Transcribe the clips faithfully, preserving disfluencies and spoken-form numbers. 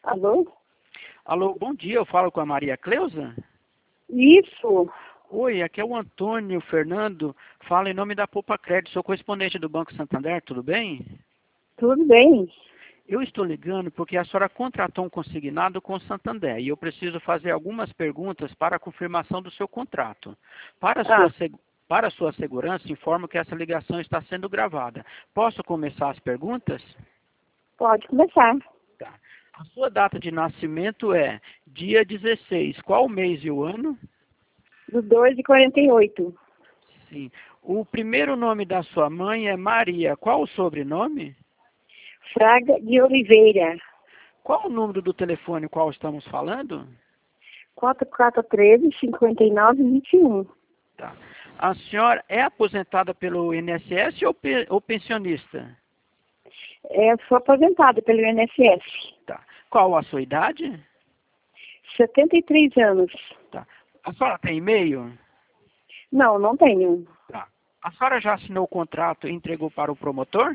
Alô? Alô, bom dia, eu falo com a Maria Cleusa? Isso. Oi, aqui é o Antônio Fernando, fala em nome da Poupa Crédito, sou correspondente do Banco Santander, tudo bem? Tudo bem? Eu estou ligando porque a senhora contratou um consignado com o Santander e eu preciso fazer algumas perguntas para a confirmação do seu contrato. Para a sua, Ah, seg- para a sua segurança, informo que essa ligação está sendo gravada. Posso começar as perguntas? pode começar. Tá. A sua data de nascimento é dia dezesseis. Qual o mês e o ano? Do dois e quarenta e oito. Sim. O primeiro nome da sua mãe é Maria. Qual o sobrenome? Fraga de Oliveira. Qual o número do telefone qual estamos falando? quatro quatro um três, cinco nove dois um. Tá. A senhora é aposentada pelo I N S S ou, pe- ou pensionista? É, sou aposentada pelo I N S S. Tá. Qual a sua idade? setenta e três anos. Tá. A senhora tem e-mail? Não, não tenho. Tá. A senhora já assinou o contrato e entregou para o promotor?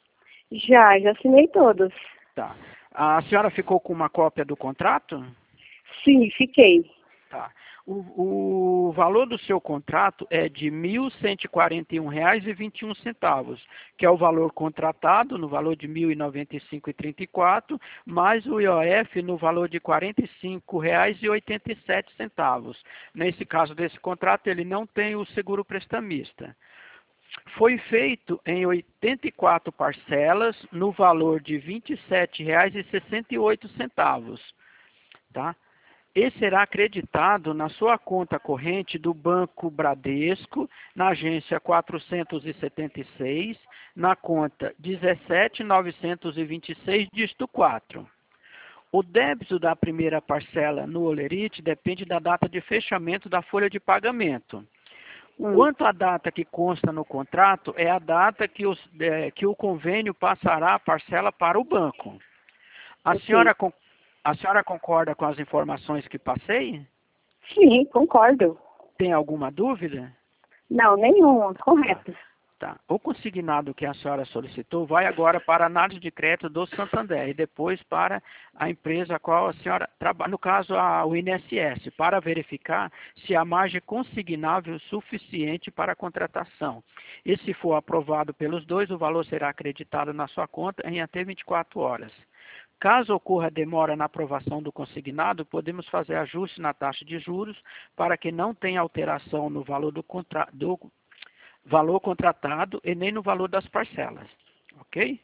Já, já assinei todos. Tá. A senhora ficou com uma cópia do contrato? Sim, fiquei. Tá. O, o valor do seu contrato é de mil cento e quarenta e um reais e vinte e um centavos, que é o valor contratado no valor de mil e noventa e cinco reais e trinta e quatro, mais o I O F no valor de quarenta e cinco reais e oitenta e sete centavos. Nesse caso desse contrato, ele não tem o seguro prestamista. Foi feito em oitenta e quatro parcelas no valor de vinte e sete reais e sessenta e oito centavos, tá? E será acreditado na sua conta corrente do Banco Bradesco, na agência quatrocentos e setenta e seis, na conta dezessete mil novecentos e vinte e seis, dígito quatro. O débito da primeira parcela no Olerite depende da data de fechamento da folha de pagamento. Hum, Quanto à data que consta no contrato, é a data que, os, é, que o convênio passará a parcela para o banco. A ok. senhora, con- a senhora concorda com as informações que passei? Sim, concordo. Tem alguma dúvida? Não, nenhum. Tá, Correto. tá. O consignado que a senhora solicitou vai agora para a análise de crédito do Santander e depois para a empresa a qual a senhora trabalha, no caso a, o I N S S, para verificar se a margem consignável é suficiente para a contratação. E se for aprovado pelos dois, o valor será acreditado na sua conta em até vinte e quatro horas. Caso ocorra demora na aprovação do consignado, podemos fazer ajuste na taxa de juros para que não tenha alteração no valor do, contra... do valor contratado e nem no valor das parcelas. Ok?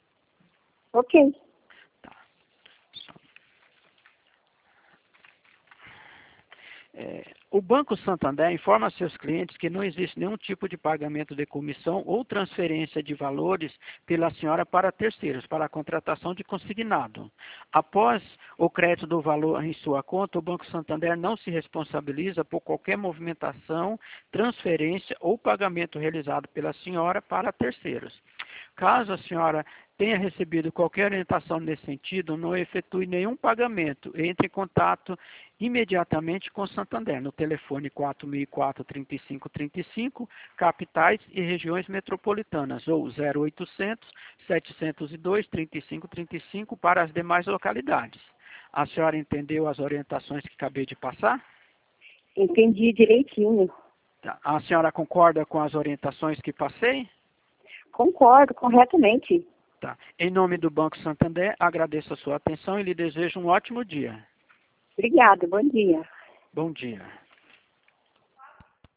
Ok. Tá. É, o Banco Santander informa a seus clientes que não existe nenhum tipo de pagamento de comissão ou transferência de valores pela senhora para terceiros, para a contratação de consignado. Após o crédito do valor em sua conta, o Banco Santander não se responsabiliza por qualquer movimentação, transferência ou pagamento realizado pela senhora para terceiros. Caso a senhora tenha recebido qualquer orientação nesse sentido, não efetue nenhum pagamento. Entre em contato imediatamente com o Santander, no telefone quatro mil e quatro, trinta e cinco trinta e cinco, capitais e regiões metropolitanas, ou zero oitocentos, setecentos e dois, trinta e cinco trinta e cinco para as demais localidades. A senhora entendeu as orientações que acabei de passar? Entendi direitinho. Tá. A senhora concorda com as orientações que passei? Concordo corretamente. Tá. Em nome do Banco Santander, agradeço a sua atenção e lhe desejo um ótimo dia. Obrigada, bom dia. Bom dia.